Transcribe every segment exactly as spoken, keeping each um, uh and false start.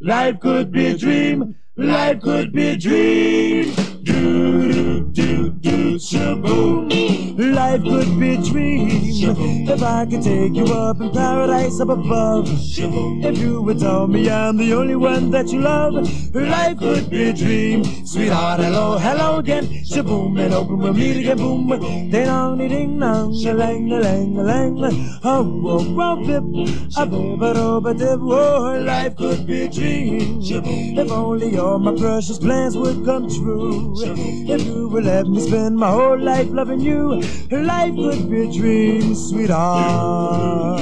Life could be a dream. Life could be a dream. Do do do do shaboom. Life could be a dream. If I could take you up in paradise up above. If you would tell me I'm the only one that you love. Life could be a dream. Sweetheart, hello, hello again. Shaboom, and open we'll meet again. Boom, ding dong, ding dong, a lang, a lang, a lang. Oh, oh, oh, dip, a bip, a dip, a dip. Oh, life could be a dream. If only all my precious plans would come true. If you would let me spend my whole life loving you. Life could be a dream, sweetheart.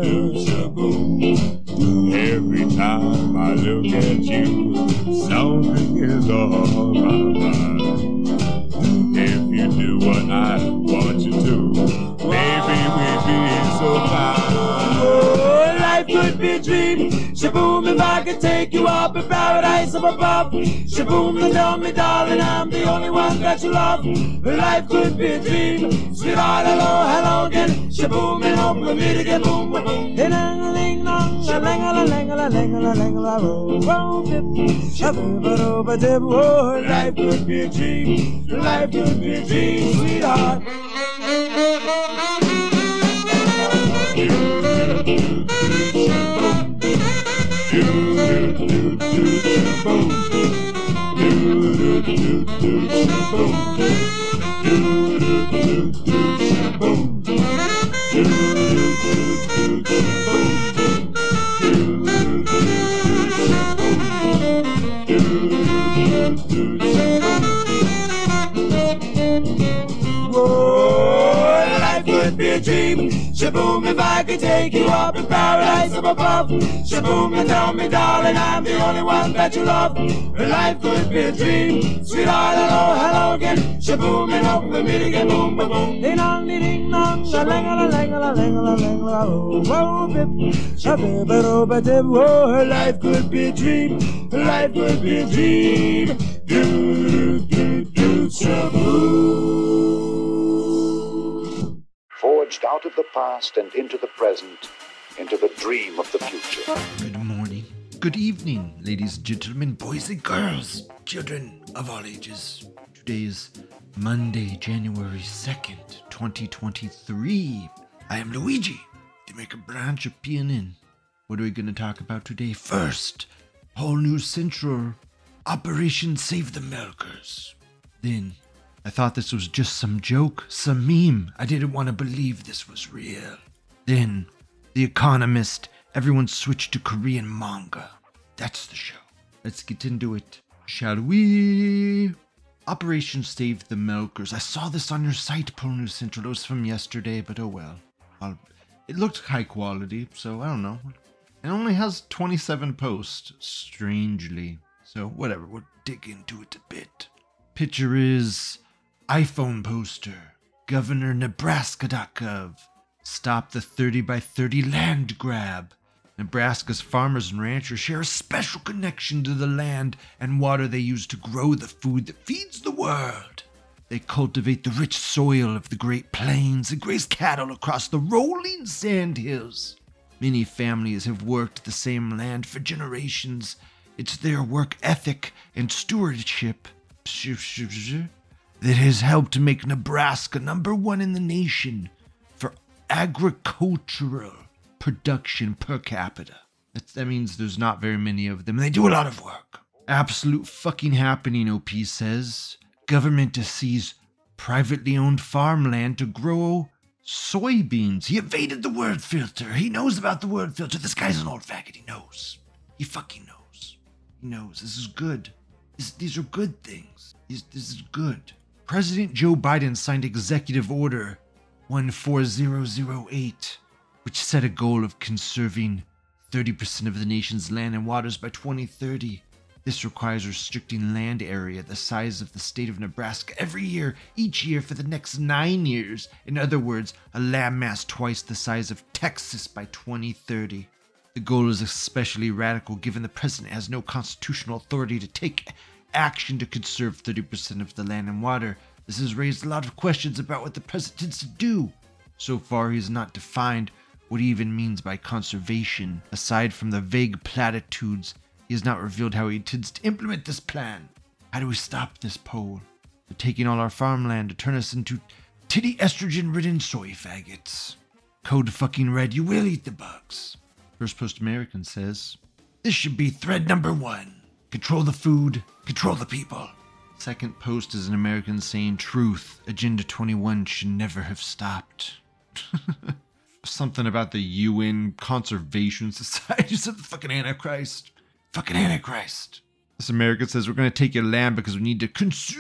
Every time I look at you, something is on my mind. If you do what I want you to, baby, we'd be so fine. Oh, life could be a dream. Shaboom, if I could take you up in paradise up above. Shaboom, and tell me, darling, I'm the only one that you love. Life could be a dream. Sweetheart, hello, hello again. Shaboom, and hope we'll meet again. Boom, boom. Ding-a-ling-dong, a-lang-a-lang-a-lang-a-lang-a-lang-a-lang. Oh, life could be a dream. Life could be a dream, sweetheart. Whoa, life could be a dream. Shaboom, if I could take you up in paradise up above. Shaboom, and tell me, darling, I'm the only one that you love. Life could be a dream. Sweetheart, hello, hello again. Shaboom, and hope we'll meet again. Boom, boom, boom. Ding dong, ding dong, a lang a lang a lang a lang a oh, bip, a bip, a do, ba dip. Oh, life could be a dream. Life could be a dream. Do do do shaboom. Forged out of the past and into the present, into the dream of the future. Good morning, good evening, ladies and gentlemen, boys and girls, children of all ages. Today is Monday, January second, twenty twenty-three. I am Luigi, the Maker Branch of P N N. What are we going to talk about today? First, Whole News Central, Operation Save the Milkers. Then, I thought this was just some joke, some meme. I didn't want to believe this was real. Then, The Economist, everyone switched to Korean manga. That's the show. Let's get into it, shall we? Operation Save the Milkers. I saw this on your site, Whole News Central. It was from yesterday, but oh well. I'll, it looked high quality, so I don't know. It only has twenty-seven posts, strangely. So whatever, we'll dig into it a bit. Picture is iPhone poster. Governor Nebraska.gov. Stop the thirty by thirty land grab. Nebraska's farmers and ranchers share a special connection to the land and water they use to grow the food that feeds the world. They cultivate the rich soil of the Great Plains and graze cattle across the rolling sand hills. Many families have worked the same land for generations. It's their work ethic and stewardship that has helped make Nebraska number one in the nation for agricultural production per capita. That's, that means there's not very many of them. They do a lot of work. Absolute fucking happening, O P says. Government to seize privately owned farmland to grow soybeans. He evaded the word filter. He knows about the word filter. This guy's an old faggot. He knows. He fucking knows. He knows. This is good. This, these are good things. This, this is good. President Joe Biden signed Executive Order one four zero zero eight, which set a goal of conserving thirty percent of the nation's land and waters by twenty thirty. This requires restricting land area the size of the state of Nebraska every year, each year for the next nine years. In other words, a landmass twice the size of Texas by twenty thirty. The goal is especially radical given the president has no constitutional authority to take action to conserve thirty percent of the land and water. This has raised a lot of questions about what the president intends to do. So far, he has not defined what he even means by conservation, aside from the vague platitudes He has not revealed how he intends to implement this plan. How do we stop this pole? They're taking all our farmland to turn us into titty estrogen-ridden soy faggots. Code fucking red, you will eat the bugs. First Post American says, this should be thread number one. Control the food, control the people. Second Post is an American saying, truth, Agenda twenty-one should never have stopped. Something about the U N Conservation Society. Said the fucking Antichrist. Fucking Antichrist. This American says, we're going to take your land because we need to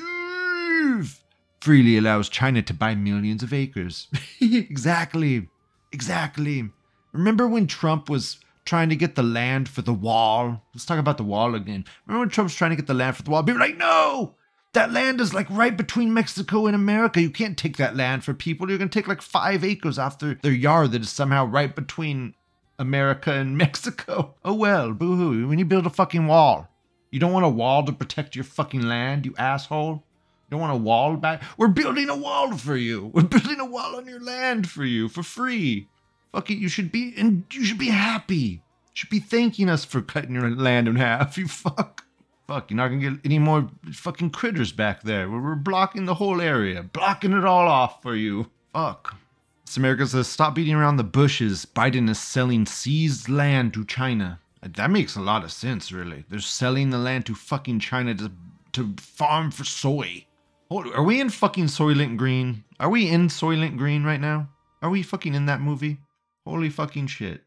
conserve. Freely allows China to buy millions of acres. Exactly. Exactly. Remember when Trump was trying to get the land for the wall? Let's talk about the wall again. Remember when Trump's trying to get the land for the wall? People were like, no! That land is like right between Mexico and America. You can't take that land for people. You're going to take like five acres off their, their yard that is somehow right between America and Mexico. Oh well, boo-hoo. When you build a fucking wall. You don't want a wall to protect your fucking land, you asshole? You don't want a wall back? We're building a wall for you. We're building a wall on your land for you, for free. Fuck it, you should be, and you should be happy. You should be thanking us for cutting your land in half, you fuck. Fuck, you're not gonna get any more fucking critters back there. We're, we're blocking the whole area. Blocking it all off for you. Fuck. This America says, stop beating around the bushes. Biden is selling seized land to China. That makes a lot of sense, really. They're selling the land to fucking China to, to farm for soy. Hold, are we in fucking Soylent Green? Are we in Soylent Green right now? Are we fucking in that movie? Holy fucking shit.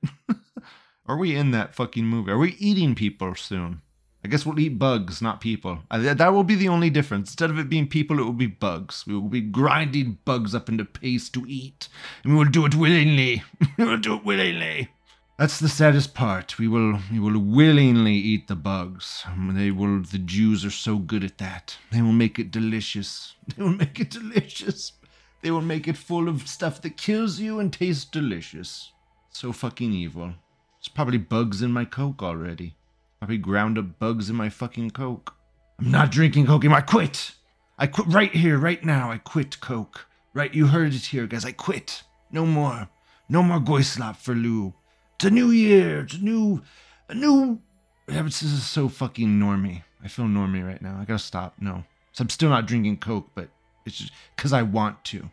Are we in that fucking movie? Are we eating people soon? I guess we'll eat bugs, not people. I, that will be the only difference. Instead of it being people, it will be bugs. We will be grinding bugs up into paste to eat. And we will do it willingly. We will do it willingly. That's the saddest part. We will we will willingly eat the bugs. They will. The Jews are so good at that. They will make it delicious. They will make it delicious. They will make it full of stuff that kills you and tastes delicious. So fucking evil. There's probably bugs in my Coke already. Probably ground up bugs in my fucking Coke. I'm not drinking Coke anymore. I quit. I quit right here, right now. I quit Coke. Right, you heard it here, guys. I quit. No more. No more Goislop for Lou. It's a new year. It's a new, a new. This is so fucking normie. I feel normie right now. I gotta stop. No, so I'm still not drinking Coke, but it's just because I want to.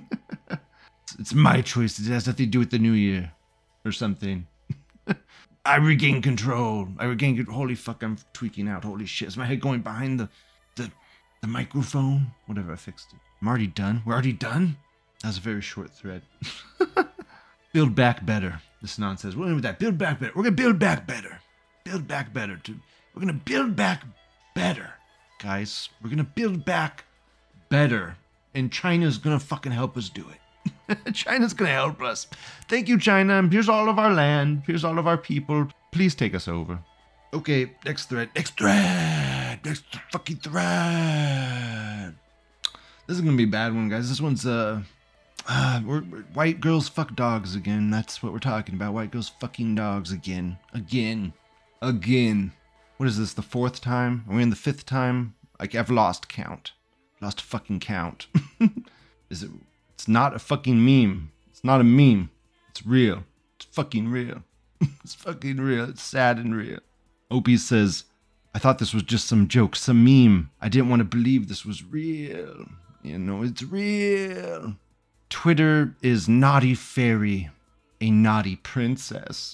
it's, it's my choice. It has nothing to do with the new year or something. I regain control. I regain control. Holy fuck! I'm tweaking out. Holy shit! Is my head going behind the, the, the microphone? Whatever. I fixed it. I'm already done. We're already done. That was a very short thread. Build back better. This nonsense. We're gonna do that. Build back better. We're gonna build back better. Build back better. To we're gonna build back better, guys. We're gonna build back better, and China's gonna fucking help us do it. China's gonna help us. Thank you, China. Here's all of our land. Here's all of our people. Please take us over. Okay, next thread. Next thread. Next fucking thread. This is gonna be a bad one, guys. This one's uh. Uh, we're, we're white girls fuck dogs again. That's what we're talking about. White girls fucking dogs again. Again. Again. What is this, the fourth time? Are we in the fifth time? Like, I've lost count. Lost fucking count. Is it? It's not a fucking meme. It's not a meme. It's real. It's fucking real. It's fucking real. It's sad and real. Opie says, I thought this was just some joke, some meme. I didn't want to believe this was real. You know, it's real. Twitter is naughty fairy, a naughty princess.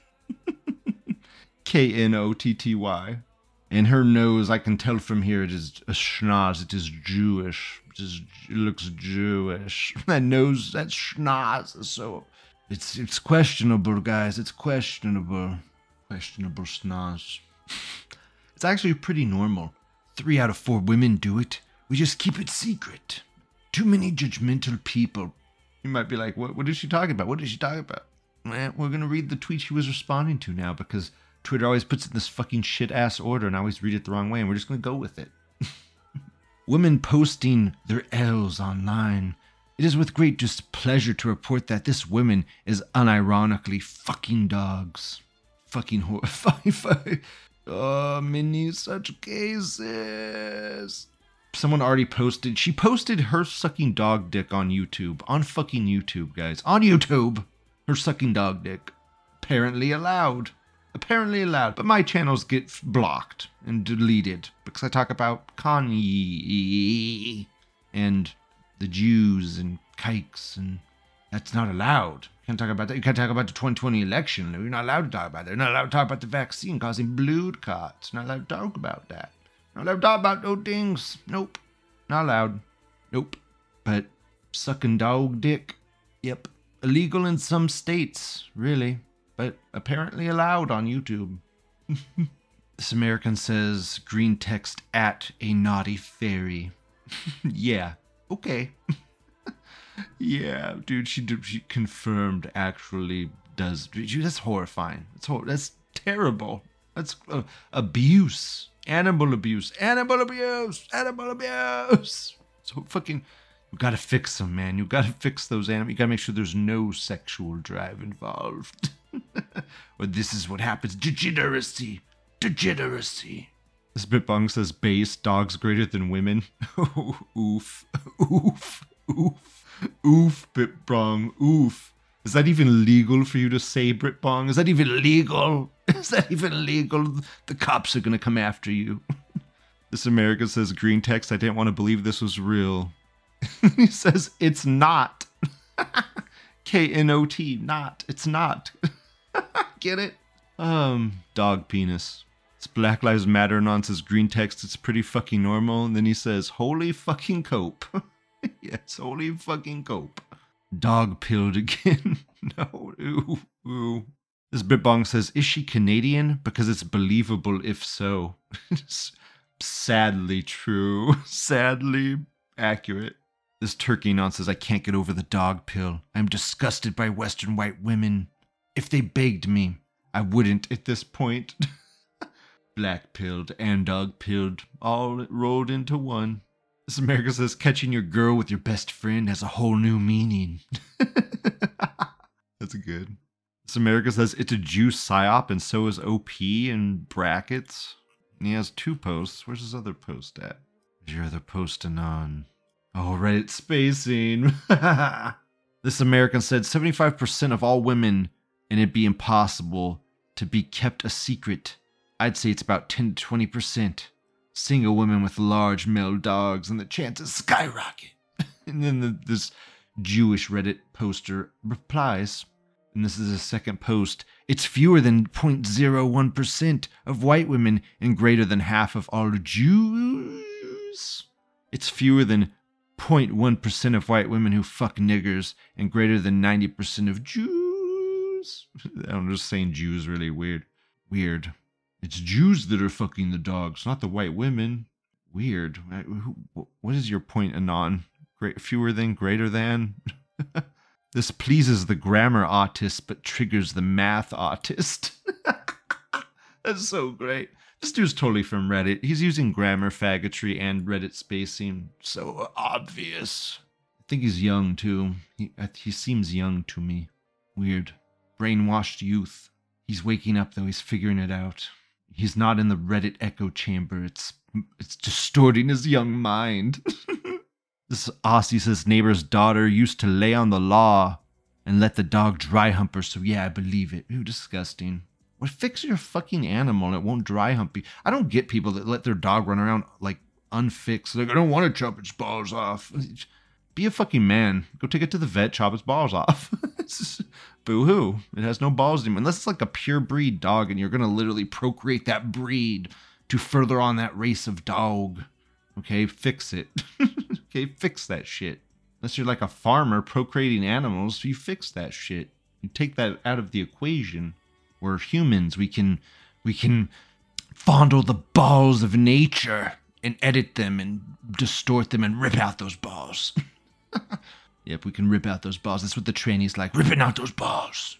K N O T T Y. And her nose, I can tell from here, it is a schnoz. It is Jewish. It, is, it looks Jewish. That nose, that schnoz is so... It's, it's questionable, guys. It's questionable. Questionable schnoz. It's actually pretty normal. Three out of four women do it. We just keep it secret. Too many judgmental people. You might be like, what, what is she talking about? What is she talking about? Eh, we're going to read the tweet she was responding to now because Twitter always puts it in this fucking shit-ass order and I always read it the wrong way and we're just going to go with it. Women posting their L's online. It is with great displeasure to report that this woman is unironically fucking dogs. Fucking whore. Oh, many such cases. Someone already posted, she posted her sucking dog dick on YouTube. On fucking YouTube, guys. On YouTube. Her sucking dog dick. Apparently allowed. Apparently allowed, but my channels get f- blocked and deleted because I talk about Kanye and the Jews and kikes, and that's not allowed. You can't talk about that. You can't talk about the twenty twenty election. You're not allowed to talk about that. You're not allowed to talk about the vaccine causing blood clots. Not allowed to talk about that. Not allowed to talk about those things. Nope. Not allowed. Nope. But sucking dog dick, yep. Illegal in some states, really. But apparently allowed on YouTube. This American says green text at a naughty fairy. Yeah. Okay. Yeah, dude, she did, she confirmed actually does. Dude, that's horrifying. That's hor- That's terrible. That's uh, abuse. Animal abuse. Animal abuse. Animal abuse. So fucking, you gotta fix them, man. You gotta fix those animals. You gotta make sure there's no sexual drive involved. Or this is what happens. Degeneracy. Degeneracy. This Bitbong says base, dogs greater than women. Oof. Oof. Oof. Oof, Bitbong. Oof. Is that even legal for you to say, Bitbong? Is that even legal? Is that even legal? The cops are gonna come after you. This American says green text. I didn't want to believe this was real. He says it's not. K N O T, not. It's not. Get it? Um, dog penis. It's Black Lives Matter nonsense green text. It's pretty fucking normal. And then he says, holy fucking cope. Yes, holy fucking cope. Dog pilled again. No, ooh, ooh. This Bitbong says, is she Canadian? Because it's believable if so. Sadly true. Sadly accurate. This turkey non says, I can't get over the dog pill. I'm disgusted by Western white women. If they begged me, I wouldn't at this point. Black pilled and dog pilled, all rolled into one. This America says, catching your girl with your best friend has a whole new meaning. That's good. This America says, it's a Jew psyop and so is O P in brackets. And he has two posts. Where's his other post at? Where's your other post, Anon? Oh, Reddit spacing. This American said seventy-five percent of all women, and it'd be impossible to be kept a secret. I'd say it's about ten to twenty percent. Single women with large male dogs, and the chances skyrocket. And then the, this Jewish Reddit poster replies, and this is a second post, it's fewer than zero point zero one percent of white women and greater than half of all Jews. It's fewer than zero point one percent of white women who fuck niggers and greater than ninety percent of Jews. I'm just saying Jews really weird. Weird. It's Jews that are fucking the dogs, not the white women. Weird. What is your point, Anon? Great, fewer than, greater than? This pleases the grammar autist, but triggers the math autist. That's so great. This dude's totally from Reddit. He's using grammar faggotry and Reddit spacing. So obvious. I think he's young, too. He, he seems young to me. Weird. Brainwashed youth. He's waking up, though. He's figuring it out. He's not in the Reddit echo chamber. It's it's distorting his young mind. This Aussie says neighbor's daughter used to lay on the law and let the dog dry hump her. So yeah, I believe it. Ooh, disgusting. Well, fix your fucking animal and it won't dry hump you. I don't get people that let their dog run around like unfixed. Like, I don't want to chop its balls off. Be a fucking man. Go take it to the vet, chop its balls off. Boo-hoo. It has no balls anymore. Unless it's like a pure breed dog and you're going to literally procreate that breed to further on that race of dog. Okay, fix it. Okay, fix that shit. Unless you're like a farmer procreating animals, you fix that shit. You take that out of the equation. We're humans. We can, we can fondle the balls of nature and edit them and distort them and rip out those balls. Yep, we can rip out those balls. That's what the tranny's like, ripping out those balls.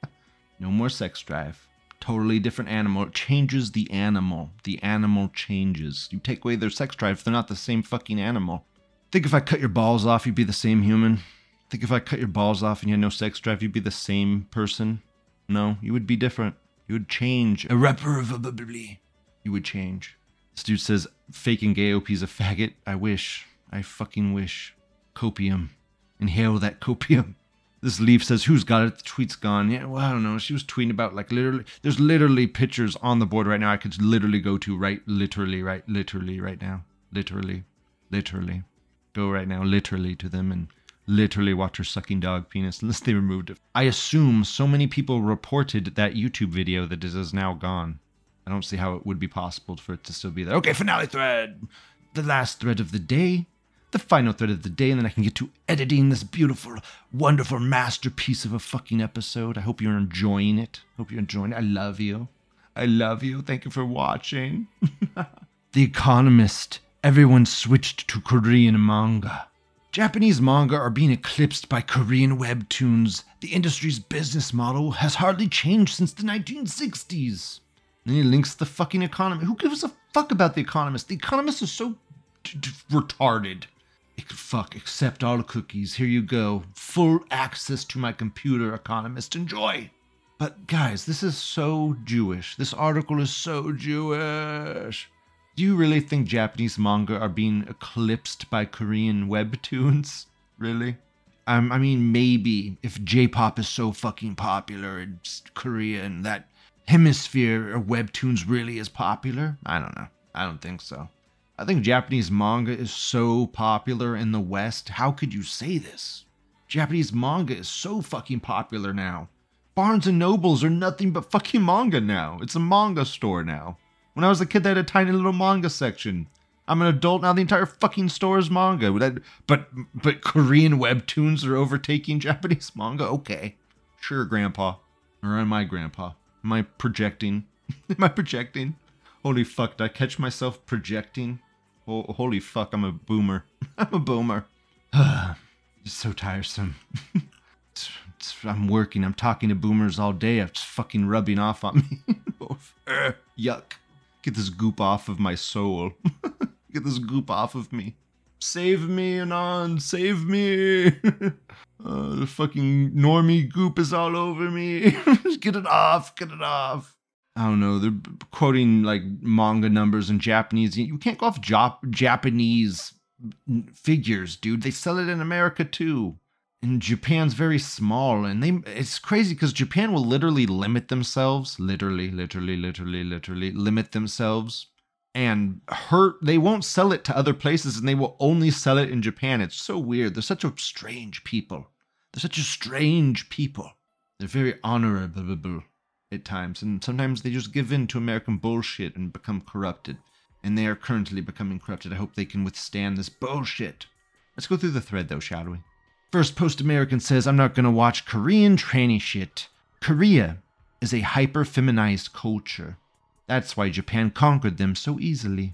No more sex drive. Totally different animal. It changes the animal. The animal changes. You take away their sex drive, they're not the same fucking animal. Think if I cut your balls off, you'd be the same human. Think if I cut your balls off and you had no sex drive, you'd be the same person. No, you would be different. You would change. Irreparably. You would change. This dude says, faking gay O P's a faggot. I wish. I fucking wish. Copium. Inhale that copium. This Leaf says, who's got it? The tweet's gone. Yeah, well, I don't know. She was tweeting about, like, literally, there's literally pictures on the board right now I could literally go to right, literally, right, literally right now. Literally, literally. Go right now, literally to them and literally watch her sucking dog penis, unless they removed it. I assume so many people reported that YouTube video that it is now gone. I don't see how it would be possible for it to still be there. Okay, finale thread. The last thread of the day. The final thread of the day, and then I can get to editing this beautiful, wonderful masterpiece of a fucking episode. I hope you're enjoying it. Hope you're enjoying it. I love you. I love you. Thank you for watching. The Economist. Everyone switched to Korean manga. Japanese manga are being eclipsed by Korean webtoons. The industry's business model has hardly changed since the nineteen sixties. And he links the fucking Economist. Who gives a fuck about The Economist? The Economist is so t- t- retarded. Fuck, accept all the cookies. Here you go. Full access to my computer, Economist. Enjoy. But guys, this is so Jewish. This article is so Jewish. Do you really think Japanese manga are being eclipsed by Korean webtoons? Really? Um, I mean, maybe if J-pop is so fucking popular in Korea and that hemisphere of webtoons really is popular? I don't know. I don't think so. I think Japanese manga is so popular in the West. How could you say this? Japanese manga is so fucking popular now. Barnes and Nobles are nothing but fucking manga now. It's a manga store now. When I was a kid, they had a tiny little manga section. I'm an adult now, the entire fucking store is manga. But but, but Korean webtoons are overtaking Japanese manga? Okay. Sure, Grandpa. Or am I Grandpa? Am I projecting? Am I projecting? Holy fuck, did I catch myself projecting? Oh, holy fuck, I'm a boomer. I'm a boomer. It's so tiresome. it's, it's, I'm working, I'm talking to boomers all day. It's fucking rubbing off on me. uh, yuck. Get this goop off of my soul. Get this goop off of me. Save me, Anon, save me. uh, the fucking normie goop is all over me. Get it off, get it off. I don't know, they're quoting like manga numbers in Japanese. You can't go off Jap- Japanese figures, dude. They sell it in America too. And Japan's very small, and they it's crazy because Japan will literally limit themselves, literally, literally, literally, literally limit themselves and hurt. They won't sell it to other places, and they will only sell it in Japan. It's so weird. They're such a strange people. They're such a strange people. They're very honorable at times, and sometimes they just give in to American bullshit and become corrupted. And they are currently becoming corrupted. I hope they can withstand this bullshit. Let's go through the thread, though, shall we? First Post-American says, I'm not gonna watch Korean tranny shit. Korea is a hyper-feminized culture. That's why Japan conquered them so easily.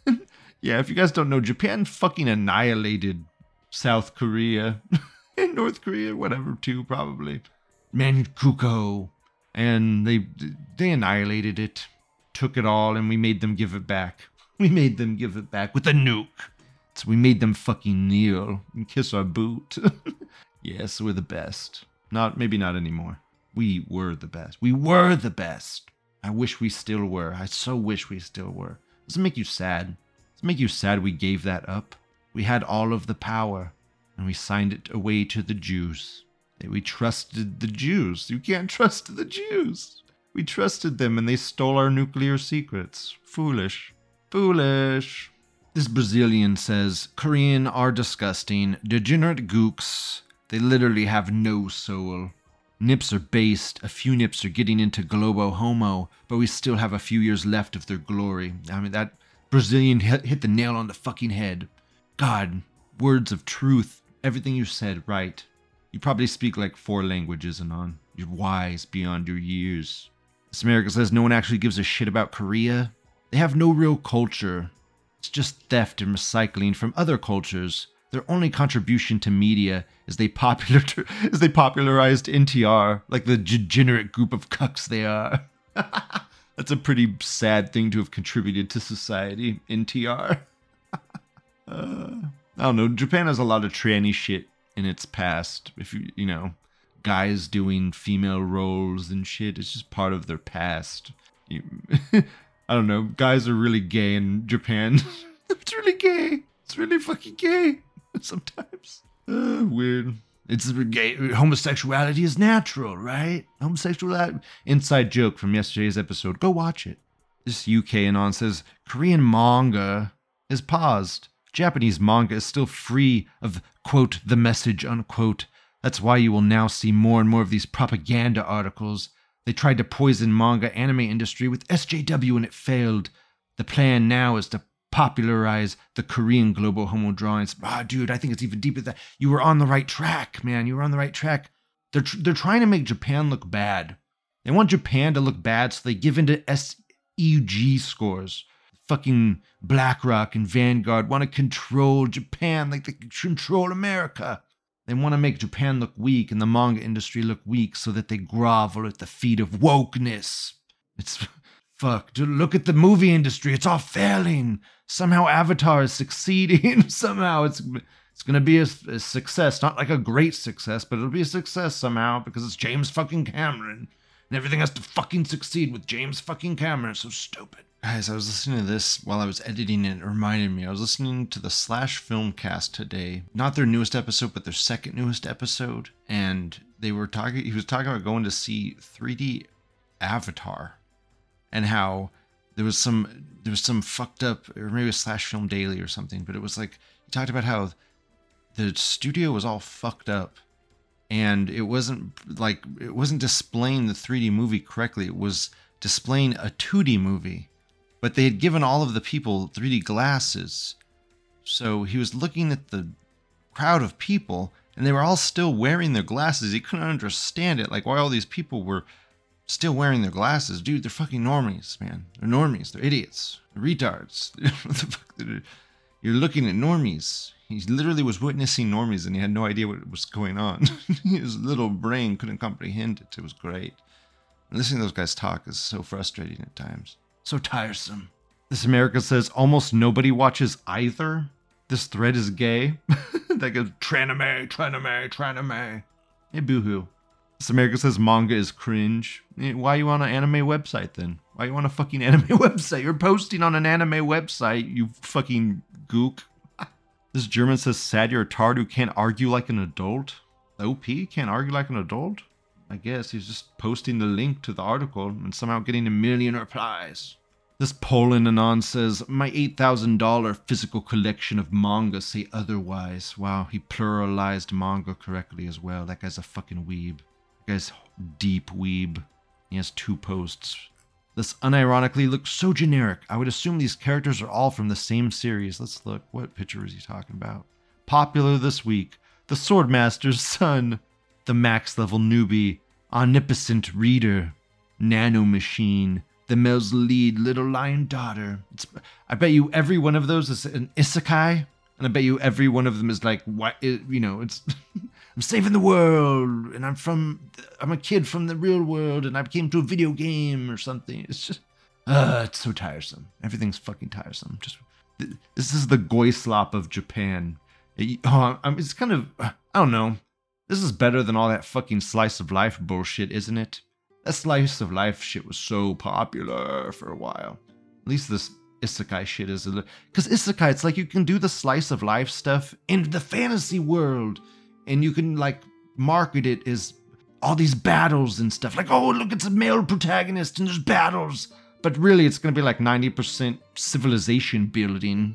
Yeah, if you guys don't know, Japan fucking annihilated South Korea. And North Korea, whatever, too, probably. Manchukuo. And they they annihilated it, took it all, and we made them give it back. We made them give it back with a nuke. So we made them fucking kneel and kiss our boot. Yes, we're the best. Not maybe not anymore. We were the best. We were the best. I wish we still were. I so wish we still were. Does it make you sad? Does it make you sad we gave that up? We had all of the power, and we signed it away to the Jews. We trusted the Jews. You can't trust the Jews. We trusted them and they stole our nuclear secrets. Foolish. Foolish. This Brazilian says, Korean are disgusting. Degenerate gooks. They literally have no soul. Nips are based. A few nips are getting into globo homo, but we still have a few years left of their glory. I mean, that Brazilian hit, hit the nail on the fucking head. God, words of truth. Everything you said, right. You probably speak like four languages, Anon. You're wise beyond your years. This America says no one actually gives a shit about Korea. They have no real culture. It's just theft and recycling from other cultures. Their only contribution to media is they popular is they popularized N T R, like the degenerate group of cucks they are. That's a pretty sad thing to have contributed to society, N T R. uh, I don't know. Japan has a lot of tranny shit in its past. If you, you know, guys doing female roles and shit, it's just part of their past. You, I don't know, guys are really gay in Japan. It's really gay. It's really fucking gay sometimes. Uh, weird. It's gay, homosexuality is natural, right? Homosexuality. Inside joke from yesterday's episode. Go watch it. This U K Anon says Korean manga is paused. Japanese manga is still free of, quote, the message, unquote. That's why you will now see more and more of these propaganda articles. They tried to poison manga anime industry with S J W and it failed. The plan now is to popularize the Korean global homo drawings. Ah, dude, I think it's even deeper than that. You were on the right track, man. You were on the right track. They're, tr- they're trying to make Japan look bad. They want Japan to look bad, so they give into S E G scores. Fucking BlackRock and Vanguard want to control Japan like they control America. They want to make Japan look weak and the manga industry look weak so that they grovel at the feet of wokeness. It's... Fuck, dude, look at the movie industry. It's all failing. Somehow Avatar is succeeding. Somehow it's it's going to be a, a success. Not like a great success, but it'll be a success somehow because it's James fucking Cameron. And everything has to fucking succeed with James fucking Cameron. It's so stupid. Guys, I was listening to this while I was editing it. It reminded me. I was listening to the Slash Filmcast today. Not their newest episode, but their second newest episode. And they were talking, he was talking about going to see three D Avatar. And how there was some there was some fucked up, or maybe a Slash Film Daily or something, but it was like, he talked about how the studio was all fucked up and it wasn't like, it wasn't displaying the three D movie correctly. It was displaying a two D movie, but they had given all of the people three D glasses. So he was looking at the crowd of people and they were all still wearing their glasses. He couldn't understand it. Like why all these people were still wearing their glasses. Dude, they're fucking normies, man. They're normies. They're idiots. They're retards. What the fuck? You're looking at normies. He literally was witnessing normies and he had no idea what was going on. His little brain couldn't comprehend it. It was great. Listening to those guys talk is so frustrating at times. So tiresome. This America says almost nobody watches either. This thread is gay. That goes, tranime, tranime, tranime. Hey, boohoo. This America says manga is cringe. Why are you on an anime website then? Why are you on a fucking anime website? You're posting on an anime website, you fucking gook. This German says sad you're a tard who can't argue like an adult. O P can't argue like an adult? I guess he's just posting the link to the article and somehow getting a million replies. This Poland Anon says, my eight thousand dollars physical collection of manga say otherwise. Wow, he pluralized manga correctly as well. That guy's a fucking weeb. That guy's deep weeb. He has two posts. This unironically looks so generic. I would assume these characters are all from the same series. Let's look. What picture is he talking about? Popular this week. The Swordmaster's son. The max level newbie. Omnipotent reader. Nano machine. The Mel's lead little lion daughter. It's, I bet you every one of those is an isekai. And I bet you every one of them is like, what, you know, it's, I'm saving the world, and I'm from, I'm a kid from the real world, and I came to a video game or something. It's just, uh, it's so tiresome. Everything's fucking tiresome. Just, this is the Goislop of Japan. It, oh, I'm, it's kind of, I don't know. This is better than all that fucking slice of life bullshit, isn't it? That slice of life shit was so popular for a while. At least this isekai shit is a because isekai, it's like you can do the slice of life stuff in the fantasy world and you can like market it as all these battles and stuff, like, oh look, it's a male protagonist and there's battles, but really it's gonna be like ninety percent civilization building.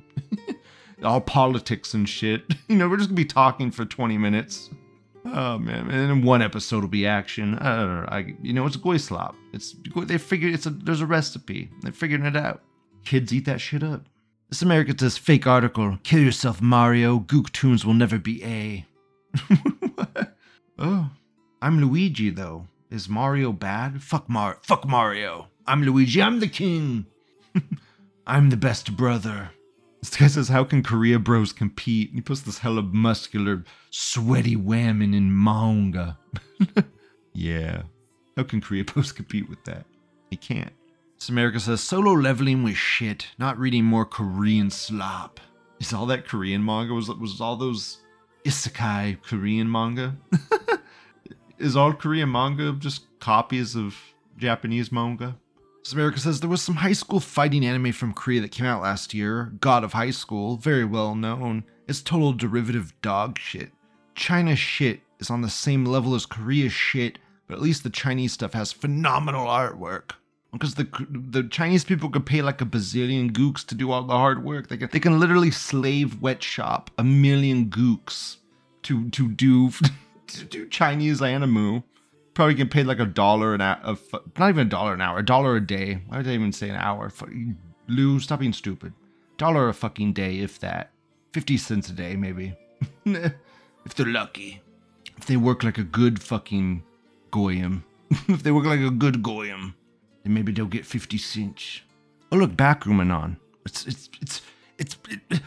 All politics and shit. You know, we're just gonna be talking for twenty minutes. Oh man, and then one episode will be action. I don't know. I, you know, it's Goislop. It's they figured it's a there's a recipe. They're figuring it out. Kids eat that shit up. This America says fake article. Kill yourself, Mario. Gook tunes will never be A. Oh, I'm Luigi though. Is Mario bad? Fuck Mar. Fuck Mario. I'm Luigi. I'm the king. I'm the best brother. This guy says, how can Korea bros compete? And he puts this hella muscular, sweaty whammon in manga. Yeah. How can Korea bros compete with that? He can't. This America says, solo leveling was shit. Not reading more Korean slop. Is all that Korean manga? Was, was all those isekai Korean manga? Is all Korean manga just copies of Japanese manga? This America says, there was some high school fighting anime from Korea that came out last year. God of High School, very well known. It's total derivative dog shit. China shit is on the same level as Korea shit, but at least the Chinese stuff has phenomenal artwork. Because the the Chinese people could pay like a bazillion gooks to do all the hard work. They can they can literally slave wet shop a million gooks to to do to do Chinese anime. Probably get paid like a dollar an hour, not even a dollar an hour, a dollar a day. Why would I even say an hour? Lou, stop being stupid. Dollar a fucking day, if that. Fifty cents a day, maybe. If they're lucky. If they work like a good fucking goyim. If they work like a good goyim, then maybe they'll get fifty cents. Oh look, Backroom Anon. It's it's it's it's it's.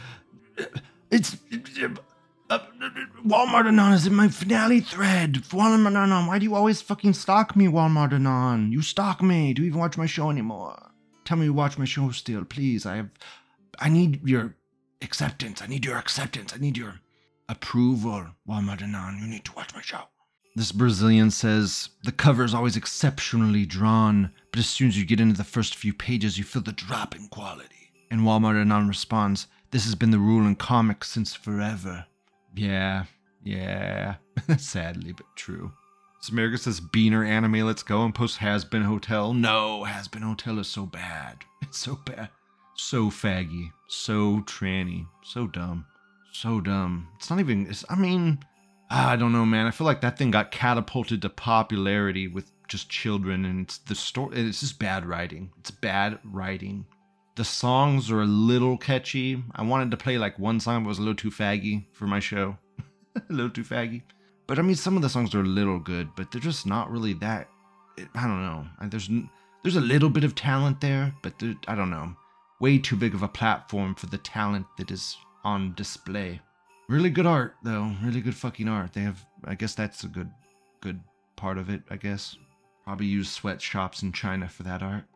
it's, it's Uh, Walmart Anon is in my finale thread. Walmart Anon, why do you always fucking stalk me, Walmart Anon? You stalk me. Do you even watch my show anymore? Tell me you watch my show still, please. I have, I need your acceptance. I need your acceptance. I need your approval, Walmart Anon. You need to watch my show. This Brazilian says, the cover is always exceptionally drawn, but as soon as you get into the first few pages, you feel the drop in quality. And Walmart Anon responds, this has been the rule in comics since forever. Yeah, yeah, sadly but true. Samerica says, Beaner anime, let's go, and post Has Been Hotel. No, Has Been Hotel is so bad. It's so bad. So faggy. So tranny. So dumb. So dumb. It's not even, it's, I mean, I don't know, man. I feel like that thing got catapulted to popularity with just children, and it's the story, it's just bad writing. It's bad writing. The songs are a little catchy. I wanted to play like one song, but was a little too faggy for my show. A little too faggy. But I mean, some of the songs are a little good, but they're just not really that. I don't know. There's there's a little bit of talent there, but I don't know. Way too big of a platform for the talent that is on display. Really good art, though. Really good fucking art. They have, I guess that's a good, good part of it, I guess. Probably use sweatshops in China for that art.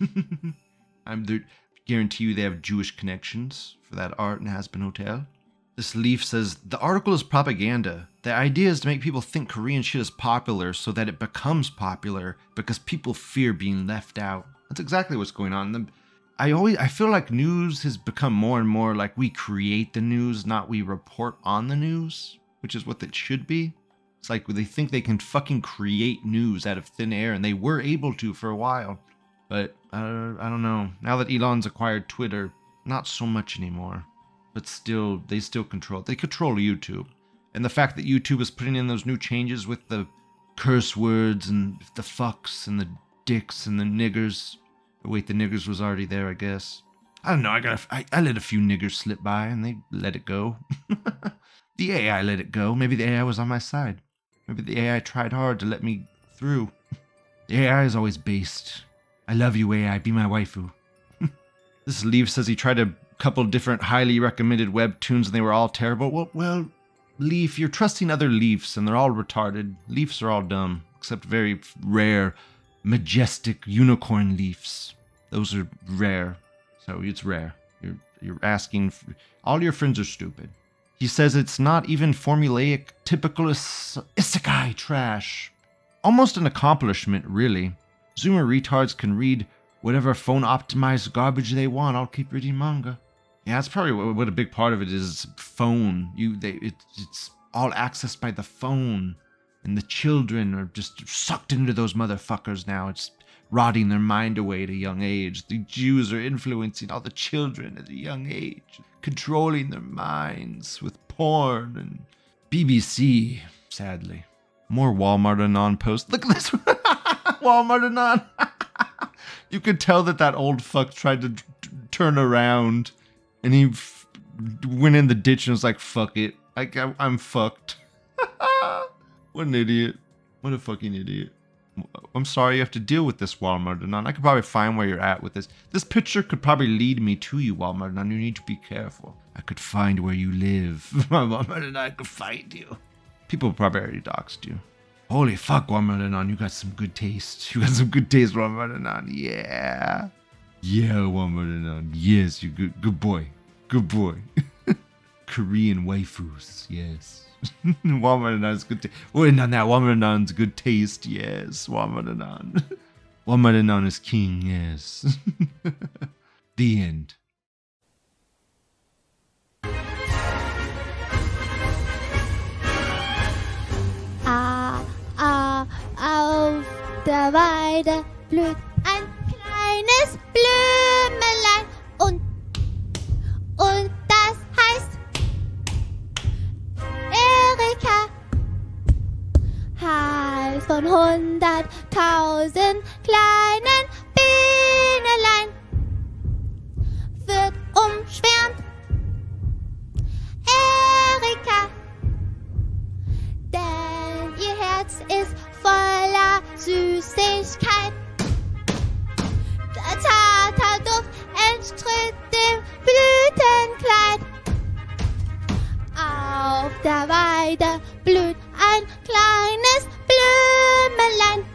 I'm there. Guarantee you they have Jewish connections for that art in Has Been Hotel. This Leaf says, the article is propaganda. The idea is to make people think Korean shit is popular so that it becomes popular because people fear being left out. That's exactly what's going on. The, I always, I feel like news has become more and more like we create the news, not we report on the news, which is what it should be. It's like they think they can fucking create news out of thin air, and they were able to for a while. But, uh, I don't know. Now that Elon's acquired Twitter, not so much anymore. But still, they still control. They control YouTube. And the fact that YouTube is putting in those new changes with the curse words and the fucks and the dicks and the niggers. Wait, the niggers was already there, I guess. I don't know. I got. A, I, I let a few niggers slip by and they let it go. The A I let it go. Maybe the A I was on my side. Maybe the A I tried hard to let me through. The A I is always based. I love you, A I. Be my waifu. This Leaf says he tried a couple different highly recommended webtoons and they were all terrible. Well, well, Leaf, you're trusting other Leafs and they're all retarded. Leafs are all dumb, except very rare, majestic unicorn Leafs. Those are rare, so it's rare. You're you're asking. For, all your friends are stupid. He says it's not even formulaic, typical is- isekai trash. Almost an accomplishment, really. Zoomer retards can read whatever phone-optimized garbage they want. I'll keep reading manga. Yeah, that's probably what, what a big part of it is. Phone. You, they, it, it's all accessed by the phone, and the children are just sucked into those motherfuckers now. It's rotting their mind away at a young age. The Jews are influencing all the children at a young age, controlling their minds with porn and B B C. Sadly, more Walmart Anon posts. Look at this one. Walmart Anon. You could tell that that old fuck tried to t- turn around, and he f- went in the ditch and was like, "Fuck it, I, I, I'm fucked." What an idiot! What a fucking idiot! I'm sorry you have to deal with this, Walmart Anon. I could probably find where you're at with this. This picture could probably lead me to you, Walmart Anon. You need to be careful. I could find where you live. Walmart Anon, I could find you. People probably already doxed you. Holy fuck, Walmart Anon, you got some good taste. You got some good taste, Walmart Anon. Yeah. Yeah, Walmart Anon. Yes, you good good boy. Good boy. Korean waifus, yes. Walmart Anon's good taste. Wait, not that. Walmart Anon's good taste, yes. Walmart Anon. Walmart Anon is king, yes. The end. der Weide blüht ein kleines Blümelein und, und das heißt Erika. Hals von hunderttausend kleinen Bienelein wird umschwärmt. Erika, denn ihr Herz ist voller Süßigkeit. Der Taterduft entströmt dem Blütenkleid. Auf der Weide blüht ein kleines Blümelein